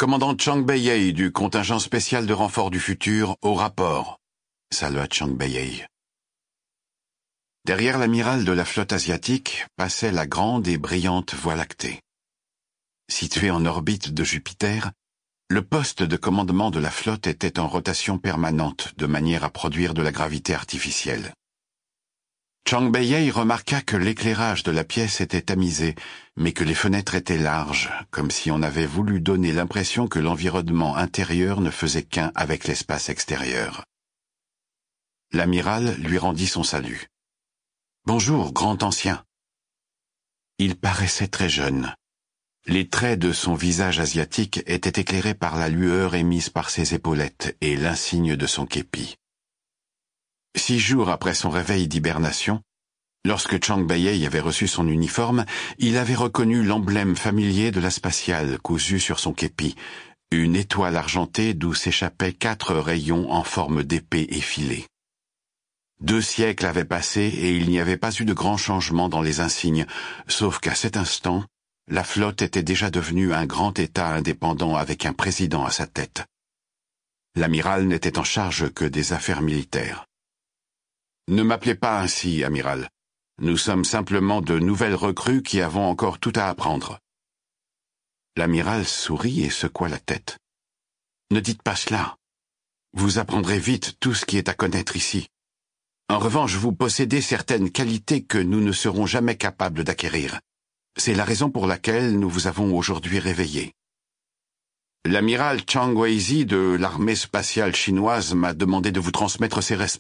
Commandant Chang Beiyei du contingent spécial de renfort du futur, au rapport. Salua Chang Beiyei. Derrière l'amiral de la flotte asiatique passait la grande et brillante Voie lactée. Situé en orbite de Jupiter, le poste de commandement de la flotte était en rotation permanente de manière à produire de la gravité artificielle. Chang Beiyei remarqua que l'éclairage de la pièce était tamisé, mais que les fenêtres étaient larges, comme si on avait voulu donner l'impression que l'environnement intérieur ne faisait qu'un avec l'espace extérieur. L'amiral lui rendit son salut. « Bonjour, grand ancien. » Il paraissait très jeune. Les traits de son visage asiatique étaient éclairés par la lueur émise par ses épaulettes et l'insigne de son képi. 6 jours après son réveil d'hibernation, lorsque Chang Beiyei avait reçu son uniforme, il avait reconnu l'emblème familier de la spatiale cousu sur son képi, une étoile argentée d'où s'échappaient 4 rayons en forme d'épée effilée. 2 siècles avaient passé et il n'y avait pas eu de grand changement dans les insignes, sauf qu'à cet instant, la flotte était déjà devenue un grand État indépendant avec un président à sa tête. L'amiral n'était en charge que des affaires militaires. « Ne m'appelez pas ainsi, amiral. Nous sommes simplement de nouvelles recrues qui avons encore tout à apprendre. » L'amiral sourit et secoua la tête. « Ne dites pas cela. Vous apprendrez vite tout ce qui est à connaître ici. En revanche, vous possédez certaines qualités que nous ne serons jamais capables d'acquérir. C'est la raison pour laquelle nous vous avons aujourd'hui réveillé. L'amiral Chang Weizi de l'armée spatiale chinoise m'a demandé de vous transmettre ses respects. »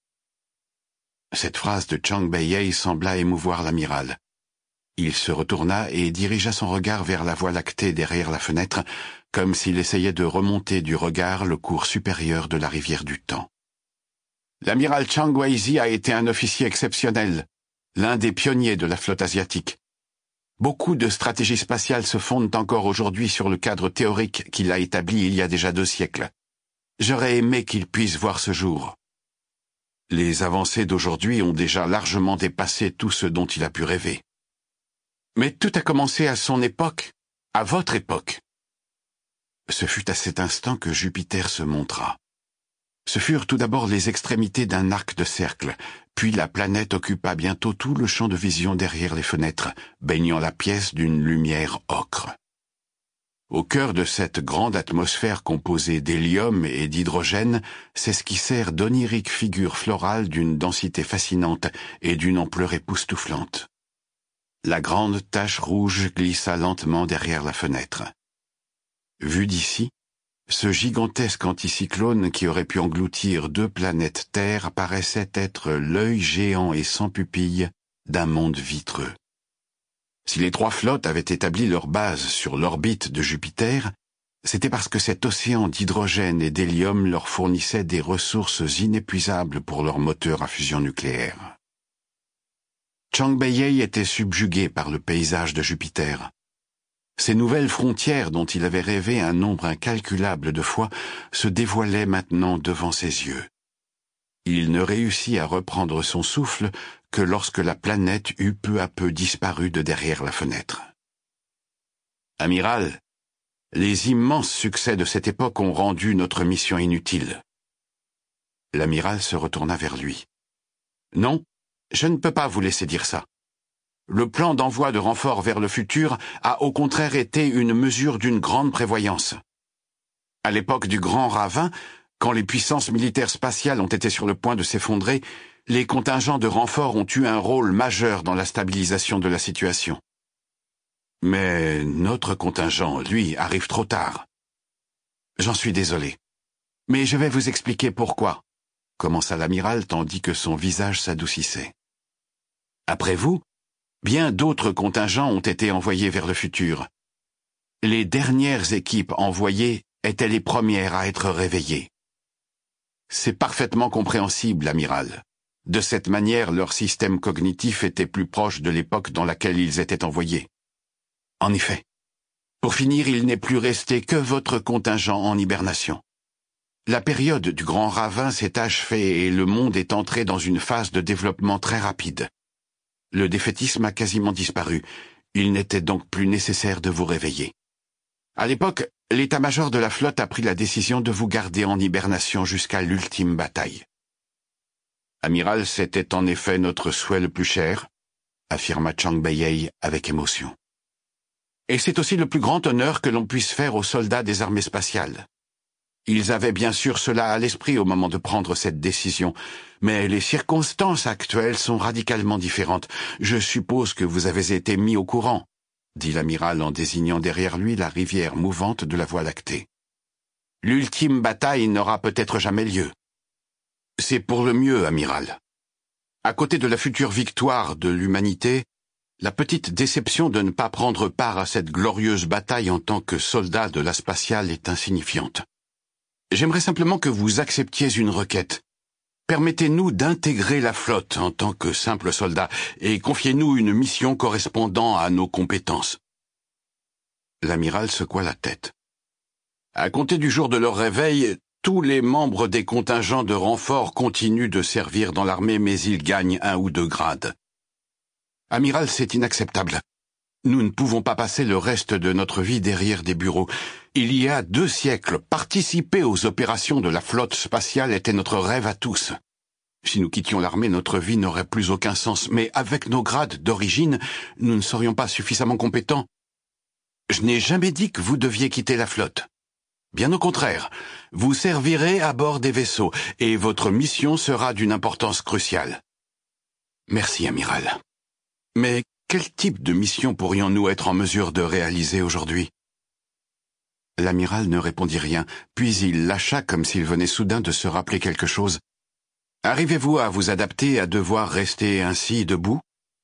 Cette phrase de Chang Beiyei sembla émouvoir l'amiral. Il se retourna et dirigea son regard vers la Voie lactée derrière la fenêtre, comme s'il essayait de remonter du regard le cours supérieur de la rivière du temps. L'amiral Chang Weizi a été un officier exceptionnel, l'un des pionniers de la flotte asiatique. Beaucoup de stratégies spatiales se fondent encore aujourd'hui sur le cadre théorique qu'il a établi il y a déjà 2 siècles. J'aurais aimé qu'il puisse voir ce jour. Les avancées d'aujourd'hui ont déjà largement dépassé tout ce dont il a pu rêver. Mais tout a commencé à son époque, à votre époque. Ce fut à cet instant que Jupiter se montra. Ce furent tout d'abord les extrémités d'un arc de cercle, puis la planète occupa bientôt tout le champ de vision derrière les fenêtres, baignant la pièce d'une lumière ocre. Au cœur de cette grande atmosphère composée d'hélium et d'hydrogène s'esquissèrent d'oniriques figures florales d'une densité fascinante et d'une ampleur époustouflante. La grande tache rouge glissa lentement derrière la fenêtre. Vu d'ici, ce gigantesque anticyclone qui aurait pu engloutir 2 planètes Terre paraissait être l'œil géant et sans pupille d'un monde vitreux. Si les 3 flottes avaient établi leur base sur l'orbite de Jupiter, c'était parce que cet océan d'hydrogène et d'hélium leur fournissait des ressources inépuisables pour leur moteur à fusion nucléaire. Chang Beiyei était subjugué par le paysage de Jupiter. Ces nouvelles frontières dont il avait rêvé un nombre incalculable de fois se dévoilaient maintenant devant ses yeux. Il ne réussit à reprendre son souffle que lorsque la planète eut peu à peu disparu de derrière la fenêtre. « Amiral, les immenses succès de cette époque ont rendu notre mission inutile. » L'amiral se retourna vers lui. « Non, je ne peux pas vous laisser dire ça. Le plan d'envoi de renforts vers le futur a au contraire été une mesure d'une grande prévoyance. À l'époque du Grand Ravin, quand les puissances militaires spatiales ont été sur le point de s'effondrer, les contingents de renforts ont eu un rôle majeur dans la stabilisation de la situation. Mais notre contingent, lui, arrive trop tard. J'en suis désolé. Mais je vais vous expliquer pourquoi, commença l'amiral tandis que son visage s'adoucissait. Après vous, bien d'autres contingents ont été envoyés vers le futur. Les dernières équipes envoyées étaient les premières à être réveillées. C'est parfaitement compréhensible, amiral. De cette manière, leur système cognitif était plus proche de l'époque dans laquelle ils étaient envoyés. En effet, pour finir, il n'est plus resté que votre contingent en hibernation. La période du Grand Ravin s'est achevée et le monde est entré dans une phase de développement très rapide. Le défaitisme a quasiment disparu. Il n'était donc plus nécessaire de vous réveiller. À l'époque, l'état-major de la flotte a pris la décision de vous garder en hibernation jusqu'à l'ultime bataille. Amiral, c'était en effet notre souhait le plus cher, affirma Chang Beiyei avec émotion. Et c'est aussi le plus grand honneur que l'on puisse faire aux soldats des armées spatiales. Ils avaient bien sûr cela à l'esprit au moment de prendre cette décision, mais les circonstances actuelles sont radicalement différentes. Je suppose que vous avez été mis au courant, dit l'amiral en désignant derrière lui la rivière mouvante de la Voie lactée. L'ultime bataille n'aura peut-être jamais lieu. C'est pour le mieux, amiral. À côté de la future victoire de l'humanité, la petite déception de ne pas prendre part à cette glorieuse bataille en tant que soldat de la spatiale est insignifiante. J'aimerais simplement que vous acceptiez une requête. Permettez-nous d'intégrer la flotte en tant que simple soldat et confiez-nous une mission correspondant à nos compétences. L'amiral secoua la tête. À compter du jour de leur réveil, tous les membres des contingents de renfort continuent de servir dans l'armée, mais ils gagnent 1 ou 2 grades. Amiral, c'est inacceptable. Nous ne pouvons pas passer le reste de notre vie derrière des bureaux. Il y a 2 siècles, participer aux opérations de la flotte spatiale était notre rêve à tous. Si nous quittions l'armée, notre vie n'aurait plus aucun sens, mais avec nos grades d'origine, nous ne serions pas suffisamment compétents. Je n'ai jamais dit que vous deviez quitter la flotte. Bien au contraire, vous servirez à bord des vaisseaux, et votre mission sera d'une importance cruciale. Merci, amiral. Mais quel type de mission pourrions-nous être en mesure de réaliser aujourd'hui? L'amiral ne répondit rien, puis il lâcha comme s'il venait soudain de se rappeler quelque chose. Arrivez-vous à vous adapter à devoir rester ainsi debout?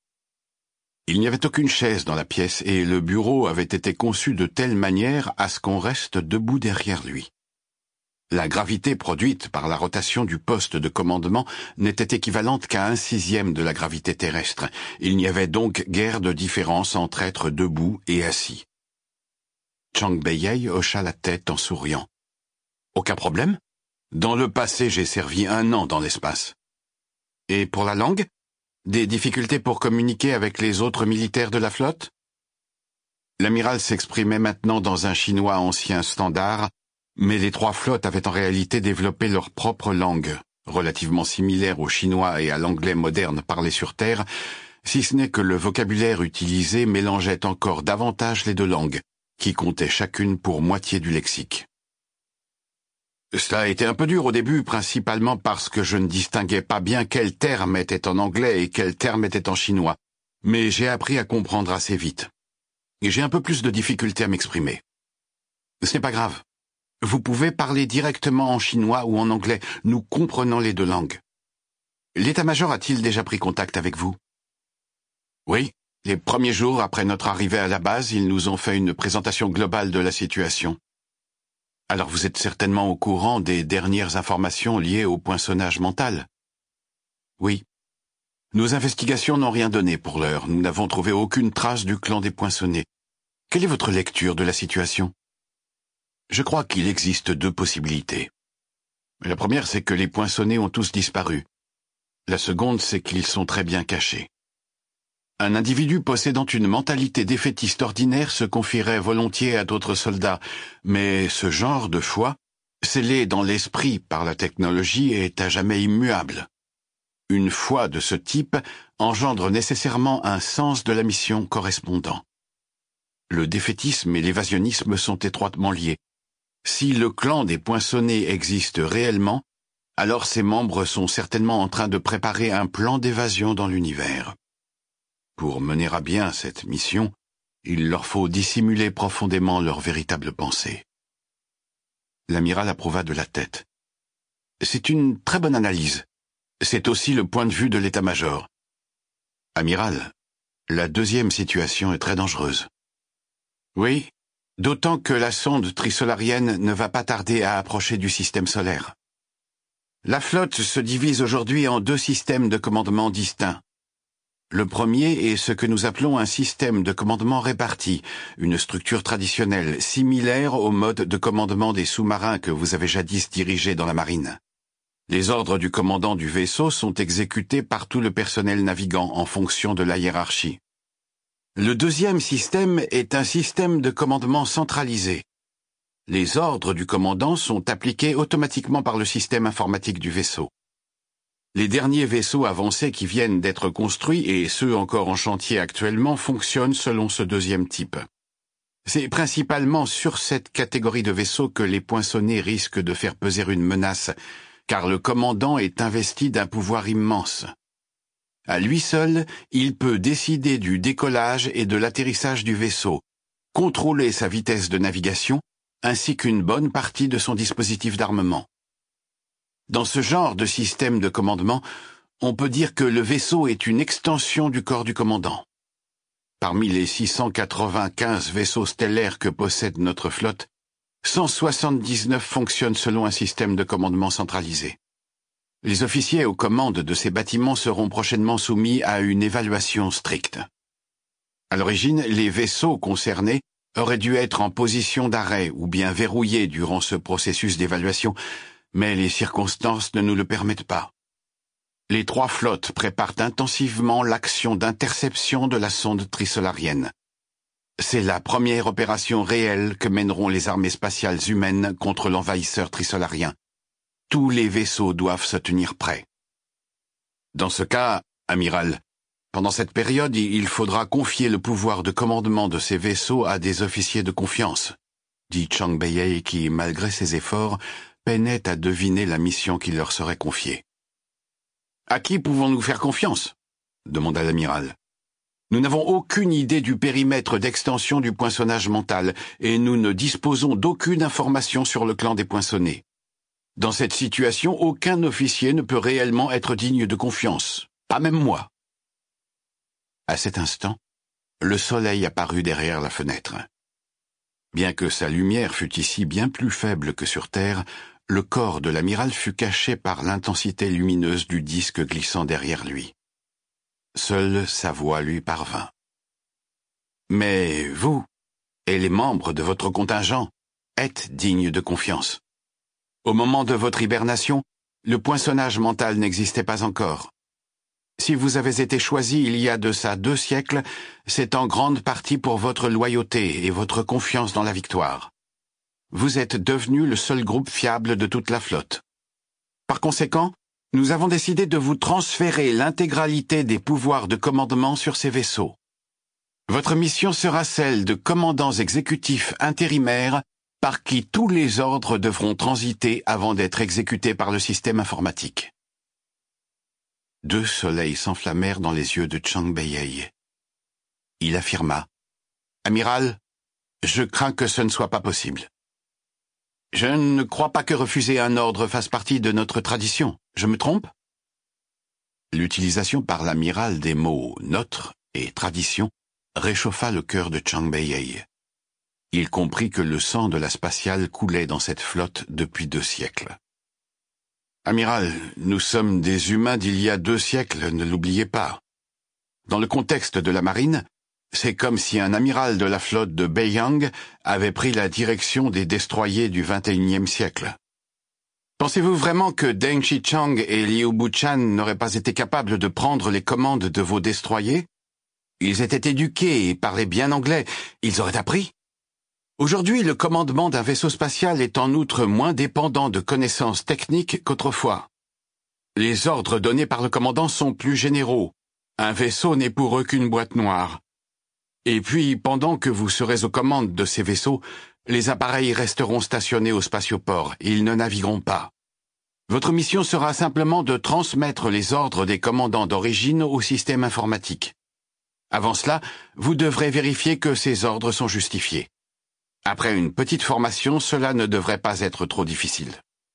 Il n'y avait aucune chaise dans la pièce et le bureau avait été conçu de telle manière à ce qu'on reste debout derrière lui. La gravité produite par la rotation du poste de commandement n'était équivalente qu'à 1/6 de la gravité terrestre. Il n'y avait donc guère de différence entre être debout et assis. Chang Beiyei hocha la tête en souriant. Aucun problème? Dans le passé, j'ai servi 1 an dans l'espace. Et pour la langue? Des difficultés pour communiquer avec les autres militaires de la flotte? L'amiral s'exprimait maintenant dans un chinois ancien standard, mais les 3 flottes avaient en réalité développé leur propre langue, relativement similaire au chinois et à l'anglais moderne parlé sur Terre, si ce n'est que le vocabulaire utilisé mélangeait encore davantage les 2 langues, qui comptaient chacune pour moitié du lexique. Cela a été un peu dur au début, principalement parce que je ne distinguais pas bien quel terme était en anglais et quel terme était en chinois, mais j'ai appris à comprendre assez vite. Et j'ai un peu plus de difficulté à m'exprimer. Ce n'est pas grave. Vous pouvez parler directement en chinois ou en anglais, nous comprenons les 2 langues. L'état-major a-t-il déjà pris contact avec vous? Oui, les premiers jours après notre arrivée à la base, ils nous ont fait une présentation globale de la situation. Alors vous êtes certainement au courant des dernières informations liées au poinçonnage mental? Oui. Nos investigations n'ont rien donné pour l'heure. Nous n'avons trouvé aucune trace du clan des poinçonnés. Quelle est votre lecture de la situation? Je crois qu'il existe 2 possibilités. La première, c'est que les poinçonnés ont tous disparu. La seconde, c'est qu'ils sont très bien cachés. Un individu possédant une mentalité défaitiste ordinaire se confierait volontiers à d'autres soldats, mais ce genre de foi, scellé dans l'esprit par la technologie, est à jamais immuable. Une foi de ce type engendre nécessairement un sens de la mission correspondant. Le défaitisme et l'évasionnisme sont étroitement liés. Si le clan des poinçonnés existe réellement, alors ses membres sont certainement en train de préparer un plan d'évasion dans l'univers. Pour mener à bien cette mission, il leur faut dissimuler profondément leurs véritables pensées. L'amiral approuva de la tête. C'est une très bonne analyse. C'est aussi le point de vue de l'état-major. Amiral, la 2e situation est très dangereuse. Oui, d'autant que la sonde trisolarienne ne va pas tarder à approcher du système solaire. La flotte se divise aujourd'hui en 2 systèmes de commandement distincts. Le premier est ce que nous appelons un système de commandement réparti, une structure traditionnelle, similaire au mode de commandement des sous-marins que vous avez jadis dirigés dans la marine. Les ordres du commandant du vaisseau sont exécutés par tout le personnel navigant en fonction de la hiérarchie. Le deuxième système est un système de commandement centralisé. Les ordres du commandant sont appliqués automatiquement par le système informatique du vaisseau. Les derniers vaisseaux avancés qui viennent d'être construits et ceux encore en chantier actuellement fonctionnent selon ce deuxième type. C'est principalement sur cette catégorie de vaisseaux que les poinçonnés risquent de faire peser une menace, car le commandant est investi d'un pouvoir immense. À lui seul, il peut décider du décollage et de l'atterrissage du vaisseau, contrôler sa vitesse de navigation, ainsi qu'une bonne partie de son dispositif d'armement. Dans ce genre de système de commandement, on peut dire que le vaisseau est une extension du corps du commandant. Parmi les 695 vaisseaux stellaires que possède notre flotte, 179 fonctionnent selon un système de commandement centralisé. Les officiers aux commandes de ces bâtiments seront prochainement soumis à une évaluation stricte. À l'origine, les vaisseaux concernés auraient dû être en position d'arrêt ou bien verrouillés durant ce processus d'évaluation, mais les circonstances ne nous le permettent pas. Les 3 flottes préparent intensivement l'action d'interception de la sonde trisolarienne. C'est la première opération réelle que mèneront les armées spatiales humaines contre l'envahisseur trisolarien. Tous les vaisseaux doivent se tenir prêts. Dans ce cas, amiral, pendant cette période, il faudra confier le pouvoir de commandement de ces vaisseaux à des officiers de confiance, dit Chang Beiyei qui, malgré ses efforts, peinait à deviner la mission qui leur serait confiée. « À qui pouvons-nous faire confiance ?» demanda l'amiral. « Nous n'avons aucune idée du périmètre d'extension du poinçonnage mental et nous ne disposons d'aucune information sur le clan des poinçonnés. Dans cette situation, aucun officier ne peut réellement être digne de confiance, pas même moi. » À cet instant, le soleil apparut derrière la fenêtre. Bien que sa lumière fût ici bien plus faible que sur Terre, le corps de l'amiral fut caché par l'intensité lumineuse du disque glissant derrière lui. Seule sa voix lui parvint. « Mais vous, et les membres de votre contingent, êtes dignes de confiance. Au moment de votre hibernation, le poinçonnage mental n'existait pas encore. Si vous avez été choisi il y a de ça 2 siècles, c'est en grande partie pour votre loyauté et votre confiance dans la victoire. Vous êtes devenu le seul groupe fiable de toute la flotte. Par conséquent, nous avons décidé de vous transférer l'intégralité des pouvoirs de commandement sur ces vaisseaux. Votre mission sera celle de commandants exécutifs intérimaires par qui tous les ordres devront transiter avant d'être exécutés par le système informatique. 2 soleils s'enflammèrent dans les yeux de Chang Beiyei. Il affirma, « Amiral, je crains que ce ne soit pas possible. Je ne crois pas que refuser un ordre fasse partie de notre tradition. Je me trompe ?» L'utilisation par l'amiral des mots « notre » et « tradition » réchauffa le cœur de Chang Beiyei. Il comprit que le sang de la spatiale coulait dans cette flotte depuis 2 siècles. « Amiral, nous sommes des humains d'il y a 2 siècles, ne l'oubliez pas. Dans le contexte de la marine, c'est comme si un amiral de la flotte de Beiyang avait pris la direction des destroyers du XXIe siècle. Pensez-vous vraiment que Deng Xichang et Liu Buchan n'auraient pas été capables de prendre les commandes de vos destroyers? Ils étaient éduqués et parlaient bien anglais, ils auraient appris. Aujourd'hui, le commandement d'un vaisseau spatial est en outre moins dépendant de connaissances techniques qu'autrefois. Les ordres donnés par le commandant sont plus généraux. Un vaisseau n'est pour eux qu'une boîte noire. Et puis, pendant que vous serez aux commandes de ces vaisseaux, les appareils resteront stationnés au spatioport et ils ne navigueront pas. Votre mission sera simplement de transmettre les ordres des commandants d'origine au système informatique. Avant cela, vous devrez vérifier que ces ordres sont justifiés. Après une petite formation, cela ne devrait pas être trop difficile.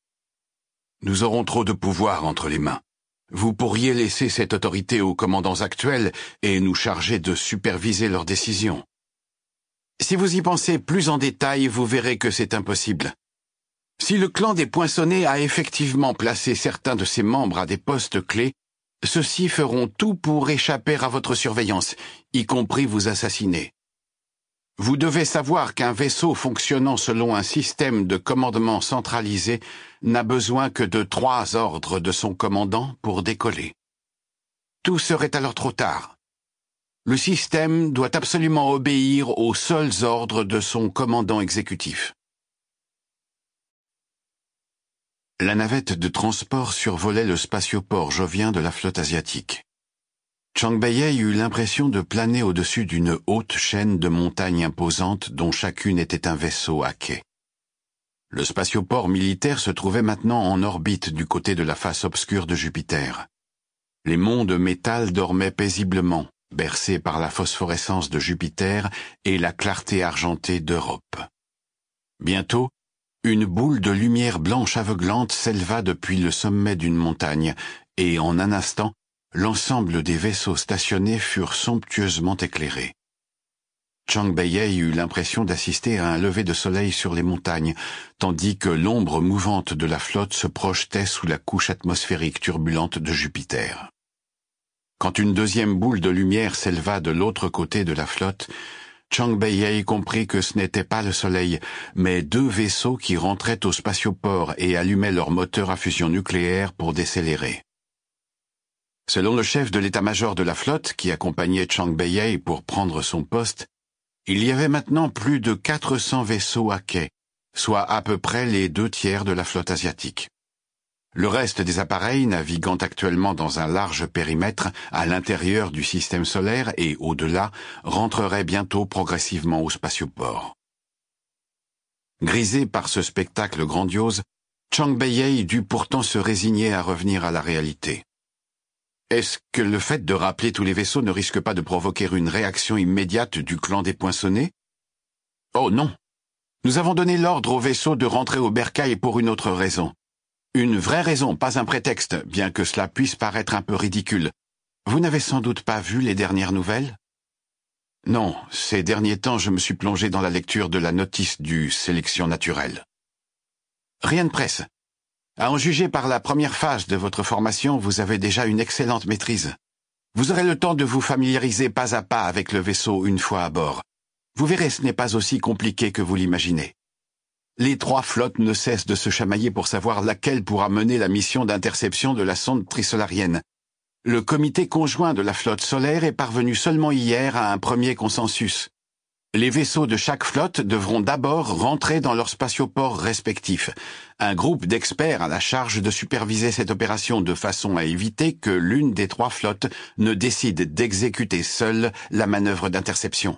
Nous aurons trop de pouvoir entre les mains. Vous pourriez laisser cette autorité aux commandants actuels et nous charger de superviser leurs décisions. Si vous y pensez plus en détail, vous verrez que c'est impossible. Si le clan des Poinçonnés a effectivement placé certains de ses membres à des postes clés, ceux-ci feront tout pour échapper à votre surveillance, y compris vous assassiner. Vous devez savoir qu'un vaisseau fonctionnant selon un système de commandement centralisé n'a besoin que de 3 ordres de son commandant pour décoller. Tout serait alors trop tard. Le système doit absolument obéir aux seuls ordres de son commandant exécutif. La navette de transport survolait le spatioport jovien de la flotte asiatique. Chang Beiyei eut l'impression de planer au-dessus d'une haute chaîne de montagnes imposantes dont chacune était un vaisseau à quai. Le spatioport militaire se trouvait maintenant en orbite du côté de la face obscure de Jupiter. Les monts de métal dormaient paisiblement, bercés par la phosphorescence de Jupiter et la clarté argentée d'Europe. Bientôt, une boule de lumière blanche aveuglante s'éleva depuis le sommet d'une montagne, et en un instant, l'ensemble des vaisseaux stationnés furent somptueusement éclairés. Chang Beiyei eut l'impression d'assister à un lever de soleil sur les montagnes, tandis que l'ombre mouvante de la flotte se projetait sous la couche atmosphérique turbulente de Jupiter. Quand une deuxième boule de lumière s'éleva de l'autre côté de la flotte, Chang Beiyei comprit que ce n'était pas le soleil, mais deux vaisseaux qui rentraient au spatioport et allumaient leurs moteurs à fusion nucléaire pour décélérer. Selon le chef de l'état-major de la flotte, qui accompagnait Chang Beiyei pour prendre son poste, il y avait maintenant plus de 400 vaisseaux à quai, soit à peu près les 2/3 de la flotte asiatique. Le reste des appareils, naviguant actuellement dans un large périmètre à l'intérieur du système solaire et au-delà, rentreraient bientôt progressivement au spatioport. Grisé par ce spectacle grandiose, Chang Beiyei dut pourtant se résigner à revenir à la réalité. Est-ce que le fait de rappeler tous les vaisseaux ne risque pas de provoquer une réaction immédiate du clan des Poinçonnés? Oh non! Nous avons donné l'ordre aux vaisseaux de rentrer au bercail pour une autre raison. Une vraie raison, pas un prétexte, bien que cela puisse paraître un peu ridicule. Vous n'avez sans doute pas vu les dernières nouvelles? Non, ces derniers temps je me suis plongé dans la lecture de la notice du sélection naturelle. Rien de presse. À en juger par la première phase de votre formation, vous avez déjà une excellente maîtrise. Vous aurez le temps de vous familiariser pas à pas avec le vaisseau une fois à bord. Vous verrez, ce n'est pas aussi compliqué que vous l'imaginez. Les 3 flottes ne cessent de se chamailler pour savoir laquelle pourra mener la mission d'interception de la sonde trisolarienne. Le comité conjoint de la flotte solaire est parvenu seulement hier à un premier consensus. Les vaisseaux de chaque flotte devront d'abord rentrer dans leurs spatioports respectifs. Un groupe d'experts a la charge de superviser cette opération de façon à éviter que l'une des 3 flottes ne décide d'exécuter seule la manœuvre d'interception.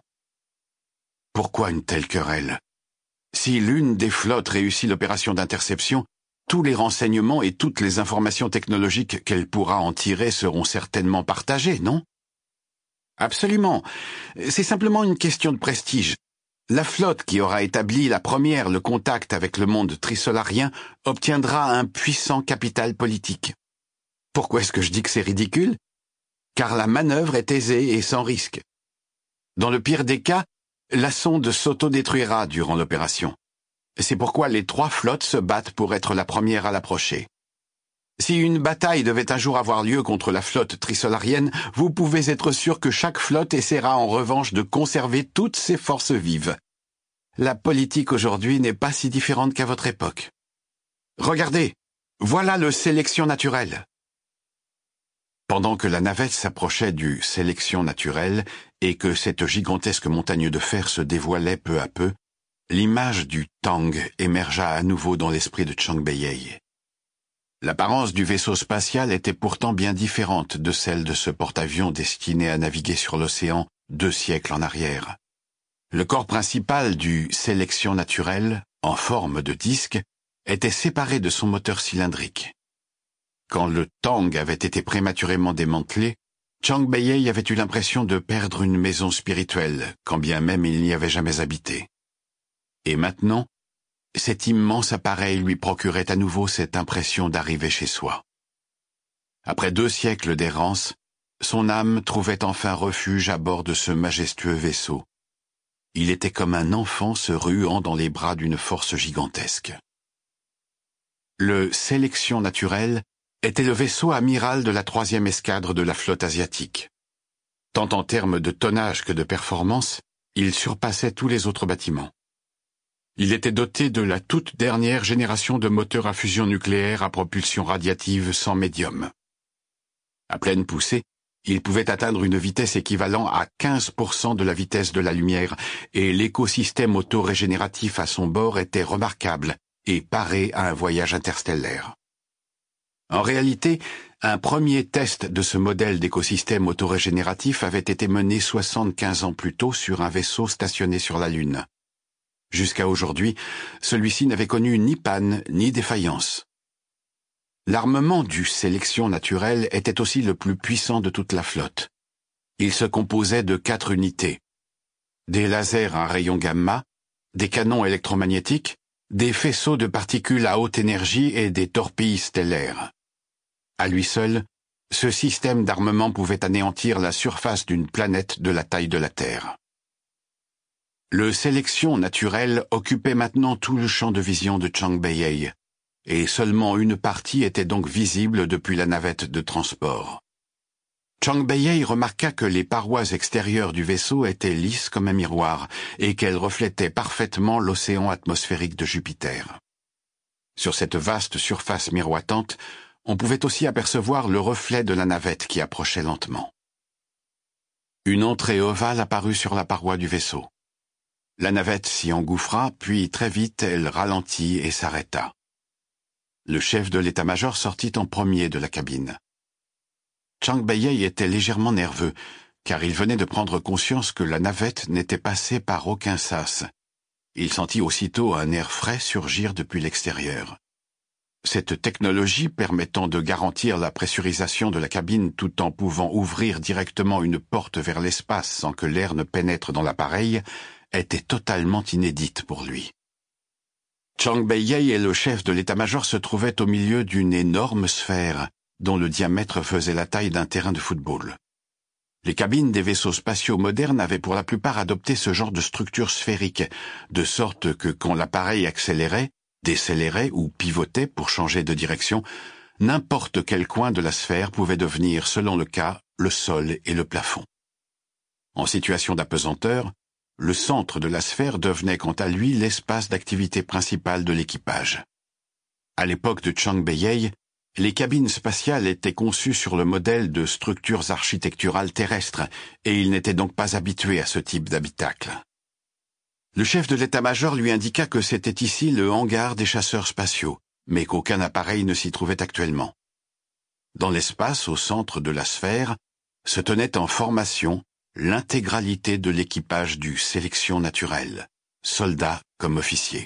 Pourquoi une telle querelle? Si l'une des flottes réussit l'opération d'interception, tous les renseignements et toutes les informations technologiques qu'elle pourra en tirer seront certainement partagés, non? Absolument. C'est simplement une question de prestige. La flotte qui aura établi la première le contact avec le monde trisolarien obtiendra un puissant capital politique. Pourquoi est-ce que je dis que c'est ridicule? Car la manœuvre est aisée et sans risque. Dans le pire des cas, la sonde s'autodétruira durant l'opération. C'est pourquoi les 3 flottes se battent pour être la première à l'approcher. Si une bataille devait un jour avoir lieu contre la flotte trisolarienne, vous pouvez être sûr que chaque flotte essaiera en revanche de conserver toutes ses forces vives. La politique aujourd'hui n'est pas si différente qu'à votre époque. Regardez, voilà le sélection naturelle. Pendant que la navette s'approchait du sélection naturelle et que cette gigantesque montagne de fer se dévoilait peu à peu, l'image du Tang émergea à nouveau dans l'esprit de Chang Beiyei. L'apparence du vaisseau spatial était pourtant bien différente de celle de ce porte-avions destiné à naviguer sur l'océan 2 siècles en arrière. Le corps principal du sélection naturelle, en forme de disque, était séparé de son moteur cylindrique. Quand le Tang avait été prématurément démantelé, Chang Beiyei avait eu l'impression de perdre une maison spirituelle, quand bien même il n'y avait jamais habité. Et maintenant, cet immense appareil lui procurait à nouveau cette impression d'arriver chez soi. Après 2 siècles d'errance, son âme trouvait enfin refuge à bord de ce majestueux vaisseau. Il était comme un enfant se ruant dans les bras d'une force gigantesque. Le Sélection naturelle était le vaisseau amiral de la 3e escadre de la flotte asiatique. Tant en termes de tonnage que de performance, il surpassait tous les autres bâtiments. Il était doté de la toute dernière génération de moteurs à fusion nucléaire à propulsion radiative sans médium. À pleine poussée, Il pouvait atteindre une vitesse équivalente à 15% de la vitesse de la lumière, et l'écosystème autorégénératif à son bord était remarquable et paré à un voyage interstellaire. En réalité, un premier test de ce modèle d'écosystème autorégénératif avait été mené 75 ans plus tôt sur un vaisseau stationné sur la Lune. Jusqu'à aujourd'hui, celui-ci n'avait connu ni panne ni défaillance. L'armement du sélection naturelle était aussi le plus puissant de toute la flotte. Il se composait de 4 unités. Des lasers à rayons gamma, des canons électromagnétiques, des faisceaux de particules à haute énergie et des torpilles stellaires. À lui seul, ce système d'armement pouvait anéantir la surface d'une planète de la taille de la Terre. Le sélection naturelle occupait maintenant tout le champ de vision de Chang Beiyei, et seulement une partie était donc visible depuis la navette de transport. Chang Beiyei remarqua que les parois extérieures du vaisseau étaient lisses comme un miroir et qu'elles reflétaient parfaitement l'océan atmosphérique de Jupiter. Sur cette vaste surface miroitante, on pouvait aussi apercevoir le reflet de la navette qui approchait lentement. Une entrée ovale apparut sur la paroi du vaisseau. La navette s'y engouffra, puis très vite elle ralentit et s'arrêta. Le chef de l'état-major sortit en premier de la cabine. Chang Beiyei était légèrement nerveux, car il venait de prendre conscience que la navette n'était passée par aucun sas. Il sentit aussitôt un air frais surgir depuis l'extérieur. Cette technologie permettant de garantir la pressurisation de la cabine tout en pouvant ouvrir directement une porte vers l'espace sans que l'air ne pénètre dans l'appareil était totalement inédite pour lui. Chang Beiyei et le chef de l'état-major se trouvaient au milieu d'une énorme sphère, dont le diamètre faisait la taille d'un terrain de football. Les cabines des vaisseaux spatiaux modernes avaient pour la plupart adopté ce genre de structure sphérique, de sorte que quand l'appareil accélérait, décélérait ou pivotait pour changer de direction, n'importe quel coin de la sphère pouvait devenir, selon le cas, le sol et le plafond. En situation d'apesanteur, le centre de la sphère devenait quant à lui l'espace d'activité principal de l'équipage. À l'époque de Chang Beiyei, les cabines spatiales étaient conçues sur le modèle de structures architecturales terrestres, et il n'était donc pas habitué à ce type d'habitacle. Le chef de l'état-major lui indiqua que c'était ici le hangar des chasseurs spatiaux, mais qu'aucun appareil ne s'y trouvait actuellement. Dans l'espace, au centre de la sphère, se tenait en formation l'intégralité de l'équipage du sélection naturelle, soldats comme officiers.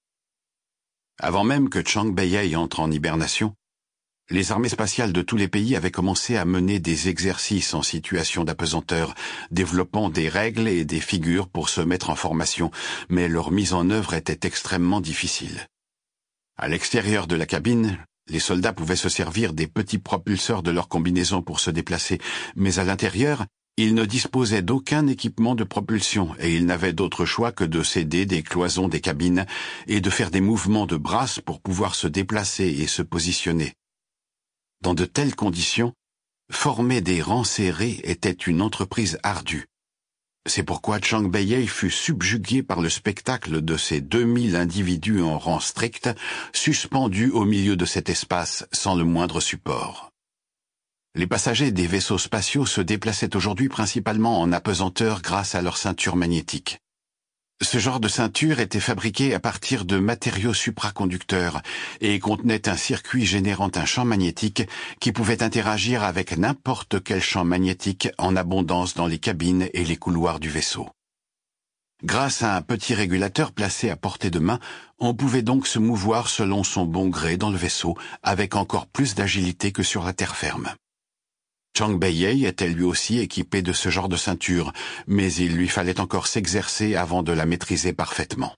Avant même que Chang Beiyei entre en hibernation, les armées spatiales de tous les pays avaient commencé à mener des exercices en situation d'apesanteur, développant des règles et des figures pour se mettre en formation, mais leur mise en œuvre était extrêmement difficile. À l'extérieur de la cabine, les soldats pouvaient se servir des petits propulseurs de leur combinaison pour se déplacer, mais à l'intérieur, ils ne disposaient d'aucun équipement de propulsion et ils n'avaient d'autre choix que de céder des cloisons des cabines et de faire des mouvements de brasse pour pouvoir se déplacer et se positionner. Dans de telles conditions, former des rangs serrés était une entreprise ardue. C'est pourquoi Chang Beiyei fut subjugué par le spectacle de ces 2000 individus en rang strict, suspendus au milieu de cet espace sans le moindre support. Les passagers des vaisseaux spatiaux se déplaçaient aujourd'hui principalement en apesanteur grâce à leur ceinture magnétique. Ce genre de ceinture était fabriqué à partir de matériaux supraconducteurs et contenait un circuit générant un champ magnétique qui pouvait interagir avec n'importe quel champ magnétique en abondance dans les cabines et les couloirs du vaisseau. Grâce à un petit régulateur placé à portée de main, on pouvait donc se mouvoir selon son bon gré dans le vaisseau avec encore plus d'agilité que sur la terre ferme. Chang Beiyei était lui aussi équipé de ce genre de ceinture, mais il lui fallait encore s'exercer avant de la maîtriser parfaitement.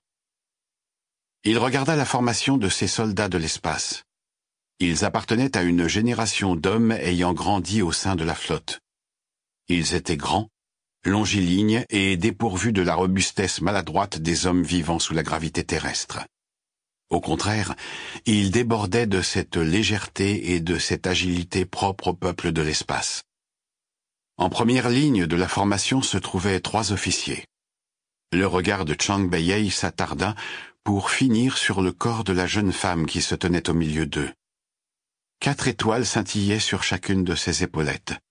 Il regarda la formation de ces soldats de l'espace. Ils appartenaient à une génération d'hommes ayant grandi au sein de la flotte. Ils étaient grands, longilignes et dépourvus de la robustesse maladroite des hommes vivant sous la gravité terrestre. Au contraire, il débordait de cette légèreté et de cette agilité propre au peuple de l'espace. En première ligne de la formation se trouvaient 3 officiers. Le regard de Chang Beiyei s'attarda pour finir sur le corps de la jeune femme qui se tenait au milieu d'eux. 4 étoiles scintillaient sur chacune de ses épaulettes.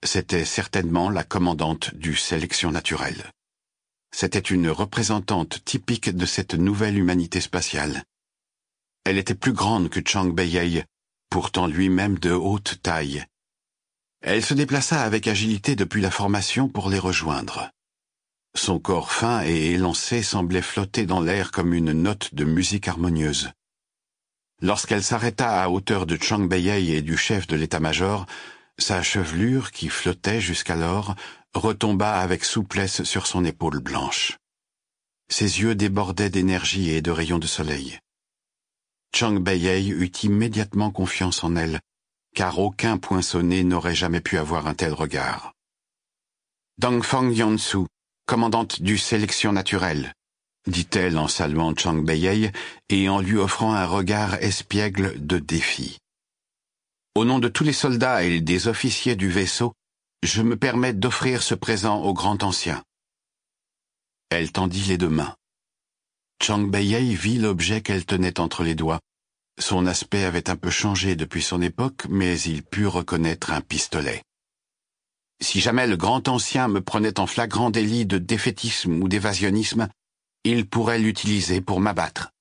C'était certainement la commandante du Sélection naturelle. C'était une représentante typique de cette nouvelle humanité spatiale. Elle était plus grande que Chang Beiyei, pourtant lui-même de haute taille. Elle se déplaça avec agilité depuis la formation pour les rejoindre. Son corps fin et élancé semblait flotter dans l'air comme une note de musique harmonieuse. Lorsqu'elle s'arrêta à hauteur de Chang Beiyei et du chef de l'état-major, sa chevelure, qui flottait jusqu'alors, retomba avec souplesse sur son épaule blanche. Ses yeux débordaient d'énergie et de rayons de soleil. Chang Beiyei eut immédiatement confiance en elle, car aucun poinçonné n'aurait jamais pu avoir un tel regard. Dongfeng Yansu, commandante du Sélection naturelle, dit-elle en saluant Chang Beiyei et en lui offrant un regard espiègle de défi. Au nom de tous les soldats et des officiers du vaisseau, je me permets d'offrir ce présent au grand ancien. Elle tendit les deux mains. Chang Beiyei vit l'objet qu'elle tenait entre les doigts. Son aspect avait un peu changé depuis son époque, mais il put reconnaître un pistolet. Si jamais le grand ancien me prenait en flagrant délit de défaitisme ou d'évasionnisme, il pourrait l'utiliser pour m'abattre.